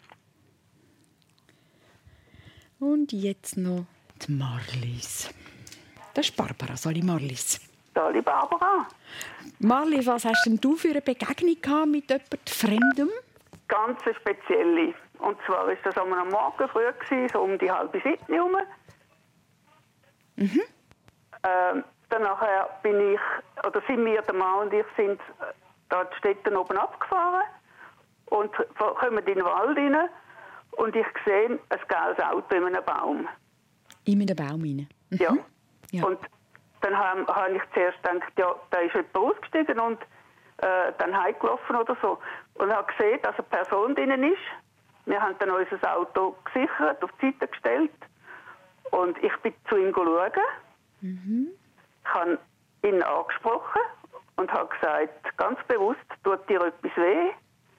Und jetzt noch die Marlies. Das ist Barbara. Sali Marlies. Sali Barbara. Marlies, was hast denn du für eine Begegnung gehabt mit jemandem Fremdem? Ganz eine spezielle. Und zwar war das am Morgen früh, so um die 6:30 herum. Danach sind wir, der Mann und ich, sind da die Städte oben abgefahren und kommen in den Wald rein und ich sehe ein gelbes Auto in einem Baum. In einem Baum rein? Ja. Und dann habe ich zuerst gedacht, ja, da ist jemand ausgestiegen und dann heimgelaufen oder so. Und habe gesehen, dass eine Person drin ist. Wir haben dann unser Auto gesichert, auf die Seite gestellt Und ich bin zu ihm schauen. Ich habe ihn angesprochen und habe gesagt, ganz bewusst, tut dir etwas weh?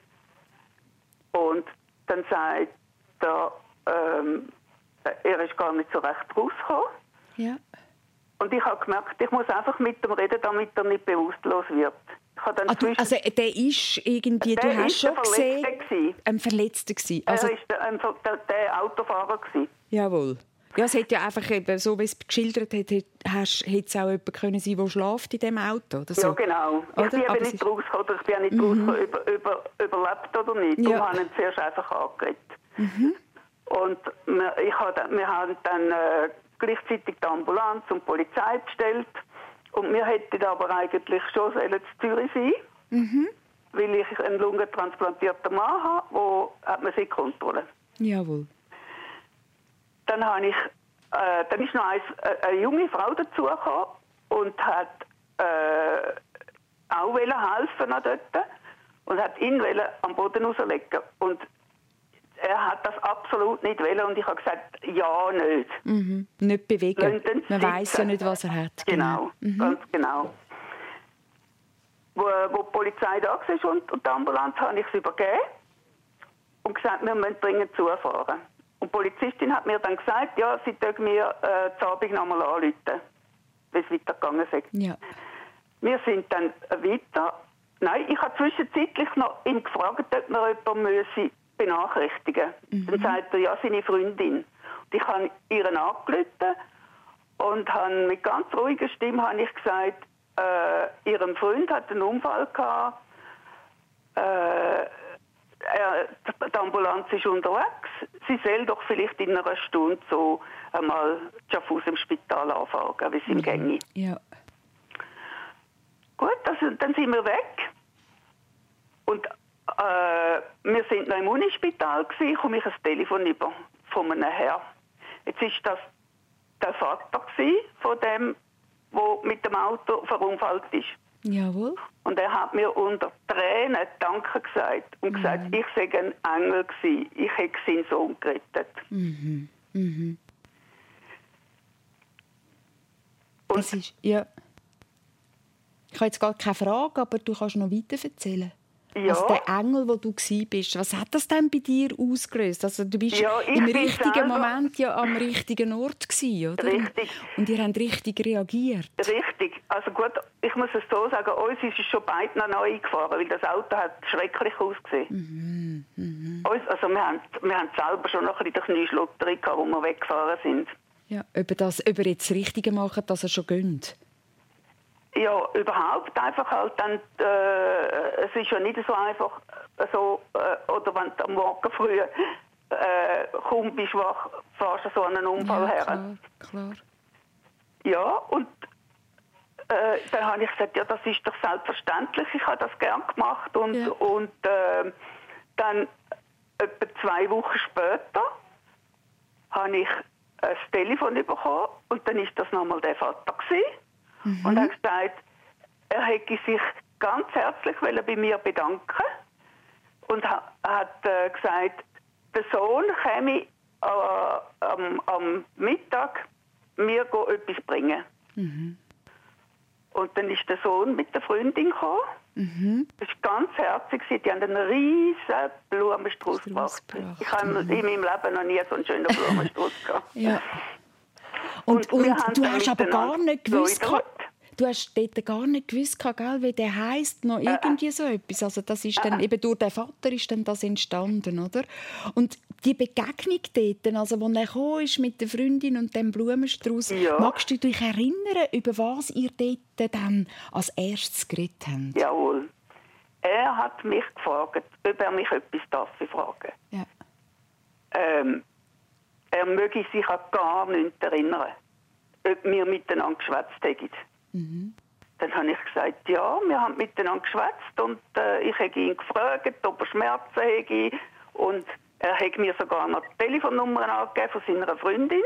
Und dann sagt er, er ist gar nicht so recht rausgekommen. Ja. Und ich habe gemerkt, ich muss einfach mit ihm reden, damit er nicht bewusstlos wird. Ich habe dann Also der ist irgendwie, du hast schon gesehen, ein Verletzter gewesen. Also, er war der Autofahrer gewesen. Jawohl. Ja, es hätte ja einfach eben, so wie es geschildert hat, hätte es auch jemand können sein, der schläft in diesem Auto oder so. Ja, genau. Ich bin eben nicht rausgekommen, oder ich bin auch nicht rausgekommen, überlebt oder nicht. Ja. Wir haben ihn zuerst einfach angeredet. Und wir haben dann gleichzeitig die Ambulanz und die Polizei bestellt. Und wir hätten aber eigentlich schon zu Zürich sein, weil ich einen lungentransplantierten Mann habe, wo hat man sich Kontrolle. Jawohl. Dann ist noch eine junge Frau dazugekommen und hat auch helfen dort und hat ihn am Boden rauslegen. Und er hat das absolut nicht wollen und ich habe gesagt, ja, nicht. Nicht bewegen. Man sitzen. weiss ja nicht, was er hat. Genau, ganz genau. Wo die Polizei da war und die Ambulanz, habe ich es übergeben und gesagt, wir müssen dringend zufahren. Und die Polizistin hat mir dann gesagt, ja, sie dürfen mir zu Abend nochmal anrufen, wie es weitergegangen ist. Ja. Wir sind dann weiter. Nein, ich habe zwischenzeitlich noch ihn gefragt, ob wir jemanden benachrichtigen müssen. Dann sagt er, ja, seine Freundin. Und ich habe ihr angerufen und habe mit ganz ruhiger Stimme habe ich gesagt, ihrem Freund hat einen Unfall gehabt, die Ambulanz ist unterwegs. Sie soll doch vielleicht in einer Stunde so einmal aus dem Spital anfangen, wie es ihm ginge. Ja. Gut, dann sind wir weg. Und wir sind noch im Unispital gewesen, komme ich ein Telefon über von einem Herrn. Jetzt ist das der Vater von dem, der mit dem Auto verunfallt ist. Jawohl. Und er hat mir unter Tränen Danke gesagt und gesagt, ich sei ein Engel gewesen, ich hätte seinen Sohn gerettet. Das ist, ja. Ich habe jetzt gar keine Frage, aber du kannst noch weiter erzählen. Ja. Also der Engel, wo du bist, was hat das denn bei dir ausgelöst? Also du bist Ja, im richtigen Moment ja am richtigen Ort gewesen, oder? Richtig. Und ihr habt richtig reagiert. Richtig. Also gut, ich muss es so sagen, uns ist es schon beide noch neu eingefahren, weil das Auto hat schrecklich ausgesehen. Also wir haben selber schon noch ein bisschen den Knieschlotterei gehabt, wo wir weggefahren sind. Ja, ob ihr jetzt das Richtige macht, dass ihr schon gönnt. Ja, überhaupt einfach halt dann, es ist ja nicht so einfach, oder wenn du am Morgen früh kaum bist wach, fährst du so einen Unfall her. Klar. Ja, und dann habe ich gesagt, ja, das ist doch selbstverständlich, ich habe das gern gemacht und dann etwa 2 Wochen später habe ich ein Telefon bekommen und dann ist das nochmal der Vater gewesen. Und er hat gesagt, er hätte sich ganz herzlich bei mir bedanken und hat gesagt, der Sohn käme am Mittag mir etwas bringen. Und dann ist der Sohn mit der Freundin gekommen. Das war ganz herzig. Die haben einen riesen Blumenstrauß gebracht. Ich habe in meinem Leben noch nie so einen schönen Blumenstrauß gehabt. Ja. Und du hast aber gar nicht gewusst, du hast dort gar nicht gewusst, gell, wie der heisst, noch irgendwie so etwas. Also das ist dann eben durch den Vater ist dann das entstanden, oder? Und die Begegnung dort, also wo er gekommen ist mit der Freundin und dem Blumenstrauß, magst du dich erinnern, über was ihr dort dann als erstes geredet habt? Jawohl. Er hat mich gefragt, ob er mich etwas darf fragen. Ja. Er möge sich an gar nichts erinnern, ob wir miteinander geschwätzt hätten. Dann habe ich gesagt, ja, wir haben miteinander geschwätzt und ich habe ihn gefragt, ob er Schmerzen hätte und er hat mir sogar noch die Telefonnummer angegeben von seiner Freundin.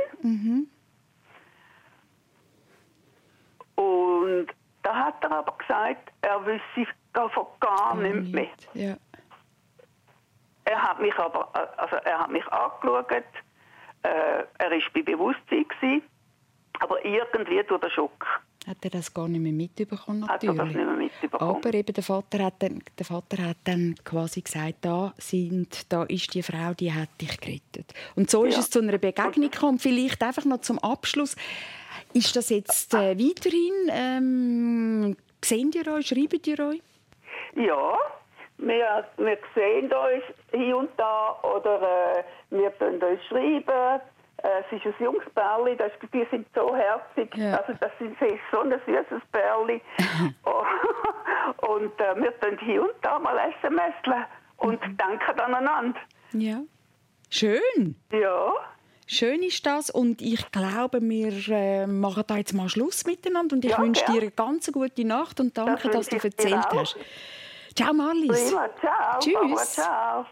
Und da hat er aber gesagt, er wüsste von gar nichts mehr. Ja. Er hat mich angeschaut, er Er war bei Bewusstsein gewesen, aber irgendwie durch den Schock. Hat er das gar nicht mehr mitbekommen, natürlich. Hat er das nicht mehr mitbekommen. Aber eben der Vater hat dann quasi gesagt, da ist die Frau, die hat dich gerettet. Und so ist es zu einer Begegnung gekommen. Vielleicht einfach noch zum Abschluss. Ist das jetzt weiterhin? Sehen ihr euch? Schreiben ihr euch? Ja, wir sehen uns hier und da oder wir können uns schreiben. Es ist ein junges Pärli, die sind so herzig. Ja. Also das ist so ein süßes Pärli. Und wir können hier und da mal SMS'len und denken aneinander. Ja, schön. Ja. Schön ist das und ich glaube, wir machen da jetzt mal Schluss miteinander und ich wünsche dir eine ganz gute Nacht und danke, dass du erzählt hast. Ciao Marlies. Prima, ciao. Tschüss. Ciao.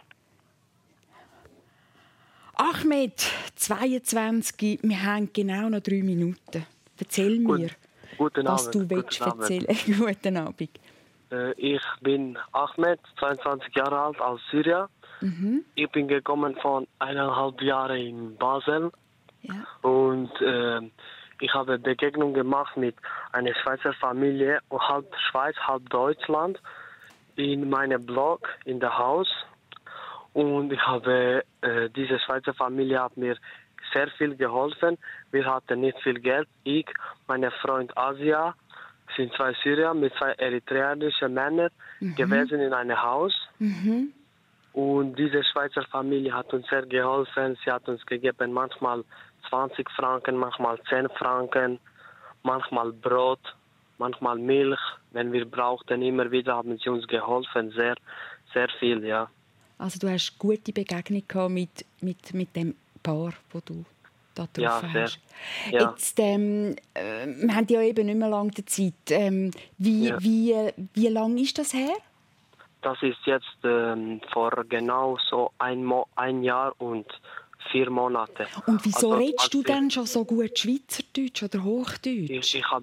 Ahmed, 22, wir haben genau noch 3 Minuten. Erzähl mir, was du willst erzählen. Guten Abend. Ich bin Ahmed, 22 Jahre alt, aus Syrien. Mhm. Ich bin gekommen von 1,5 Jahren in Basel. Ja. Und ich habe Begegnung gemacht mit einer Schweizer Familie, halb Schweiz, halb Deutschland, in meinem Blog, in der Haus. Und ich habe, diese Schweizer Familie hat mir sehr viel geholfen. Wir hatten nicht viel Geld. Ich, meine Freund Asia, sind 2 Syrer mit 2 eritreanischen Männern gewesen in einem Haus. Mhm. Und diese Schweizer Familie hat uns sehr geholfen. Sie hat uns gegeben manchmal 20 Franken, manchmal 10 Franken, manchmal Brot, manchmal Milch. Wenn wir brauchten, immer wieder haben sie uns geholfen. Sehr, sehr viel, ja. Also du hast gute Begegnung gehabt mit dem Paar, das du da getroffen hast. Ja. Jetzt, wir haben ja eben nicht mehr lange die Zeit. Wie lange ist das her? Das ist jetzt vor genau so ein Jahr und 4 Monate. Und wieso redest du denn schon so gut Schweizerdeutsch oder Hochdeutsch? Ich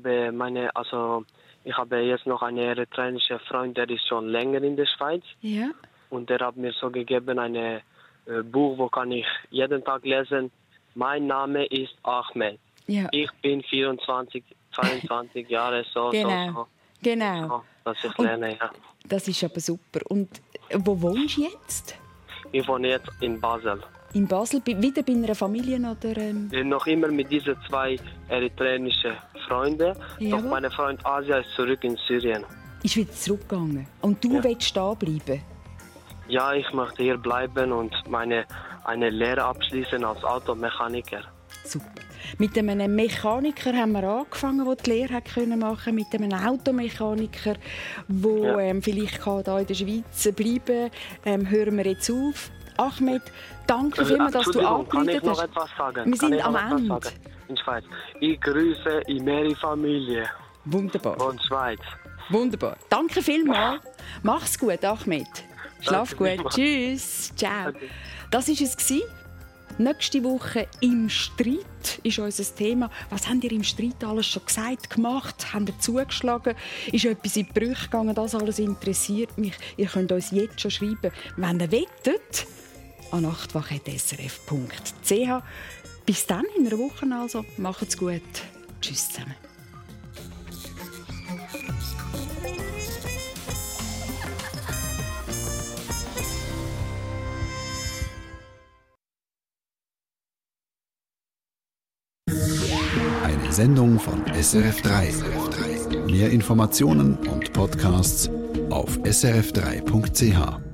habe jetzt noch einen eritreanischen Freund, der ist schon länger in der Schweiz. Ja. Und der hat mir so gegeben ein Buch, wo kann ich jeden Tag lesen. Mein Name ist Ahmed. Ja. Ich bin 22 Jahre so. Genau. Genau. So, dass ich lerne, ja. Das ist aber super. Und wo wohnst du jetzt? Ich wohne jetzt in Basel. In Basel? Wieder bei einer Familie? Oder, Noch immer mit diesen 2 eritreanischen Freunden. Doch mein Freund Asia ist zurück in Syrien. Ist wieder zurückgegangen. Und du willst da bleiben? Ja, ich möchte hier bleiben und eine Lehre abschließen als Automechaniker. Super. Mit einem Mechaniker haben wir angefangen, der die Lehre machen konnte. Mit einem Automechaniker, der vielleicht hier in der Schweiz bleiben kann. Hören wir jetzt auf. Ahmed, danke vielmals, dass du angerufen hast. Kann ich noch etwas sagen? Wir sind am Ende. In Schweiz. Ich grüße meine Familie. Wunderbar. Von Schweiz. Wunderbar. Danke vielmals. Mach's gut, Ahmed. Schlaf gut. Tschüss. Ciao. Das war es. Nächste Woche im Streit ist unser Thema. Was habt ihr im Streit alles schon gesagt, gemacht? Habt ihr zugeschlagen? Ist etwas in die Brüche gegangen? Das alles interessiert mich. Ihr könnt uns jetzt schon schreiben, wenn ihr wettet, an nachtwache.srf.ch. Bis dann in einer Woche also. Macht's gut. Tschüss zusammen. Eine Sendung von SRF3. Mehr Informationen und Podcasts auf srf3.ch.